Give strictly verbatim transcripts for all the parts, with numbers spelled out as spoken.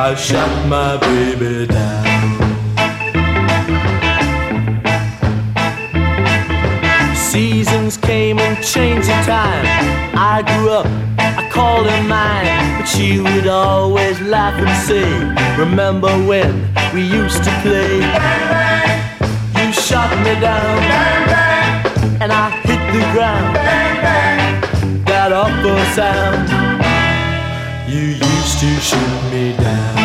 I shut my baby down. Seasons came and changed the time. I grew up, I called her mine, but she would always laugh and say, remember when we used to play? Bang, bang. You shot me down, bang, bang. And I hit the ground, bang, bang. That awful sound. You used to shoot me down.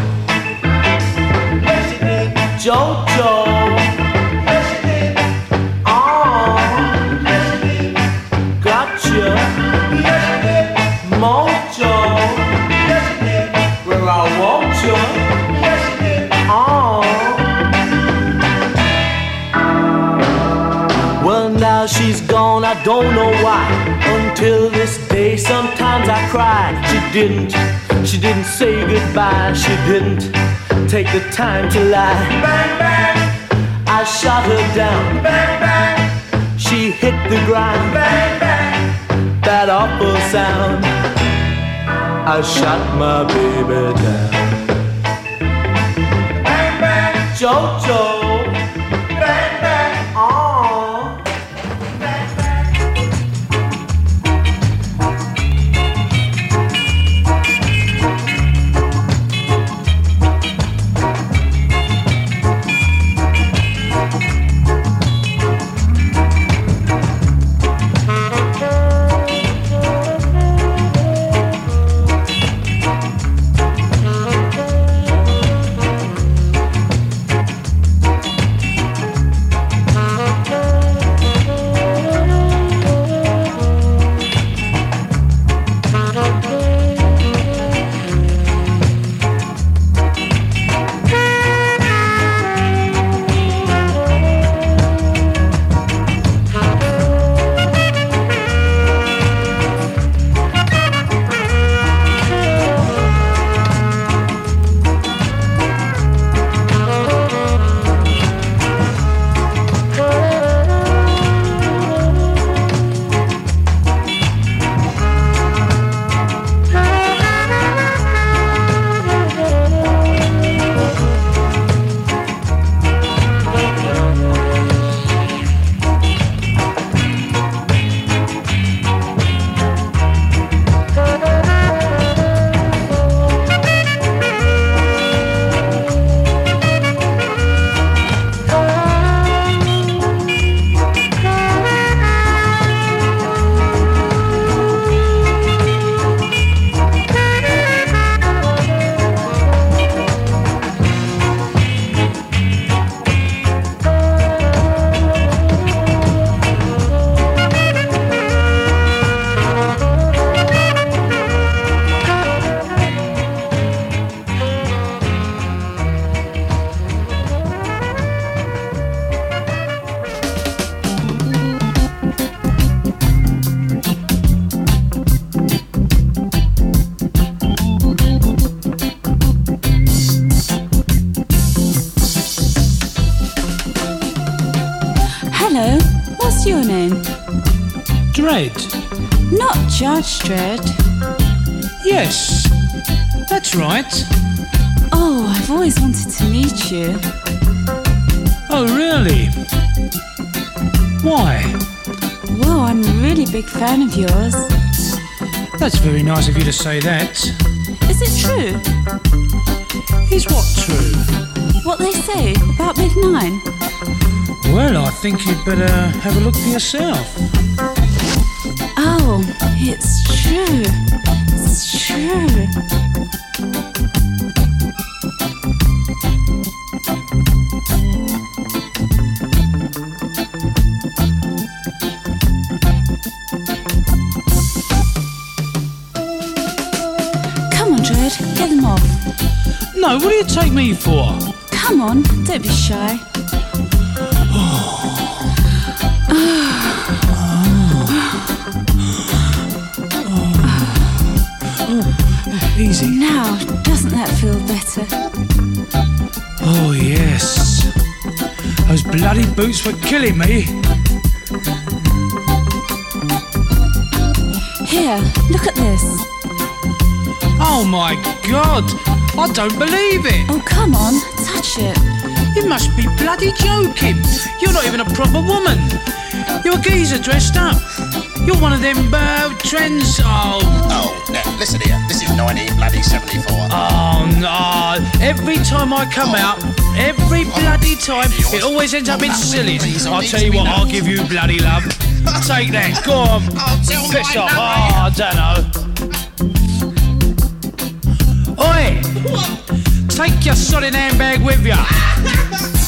Yes, you did. Jojo. Yes, you did. Oh. Yes, you did. Gotcha. Yes, you did. Mojo. Yes, you did. Well, I want you. Yes, you did. Oh. Well, now she's gone, I don't know why. Until this day, sometimes I cry. She didn't, she didn't say goodbye. She didn't take the time to lie. Bang, bang. I shot her down. Bang, bang. She hit the ground. Bang, bang. That awful sound. I shot my baby down. Bang, bang. Jojo. Bang, bang. Oh. Not Judge Dredd. Yes, that's right. Oh, I've always wanted to meet you. Oh, really? Why? Well, I'm a really big fan of yours. That's very nice of you to say that. Is it true? Is what true? What they say about Big Nine? Well, I think you'd better have a look for yourself. Oh, it's true. It's true. Come on, Dredd, get them off. No, what do you take me for? Come on, don't be shy. Easy. Now, doesn't that feel better? Oh, yes. Those bloody boots were killing me. Here, look at this. Oh, my God. I don't believe it. Oh, come on, touch it. You must be bloody joking. You're not even a proper woman. You're a geezer dressed up. You're one of them uh, trends. Oh. Oh, now listen here. This is nineteen bloody seventy-four. Oh no! Every time I come oh. out, every bloody time, it always ends up in sillies. I'll tell you what. I'll give you bloody love. Take that. Go on. Oh, tell Piss me off. no, Oh, I don't know. Oi! Take your sodding handbag with you.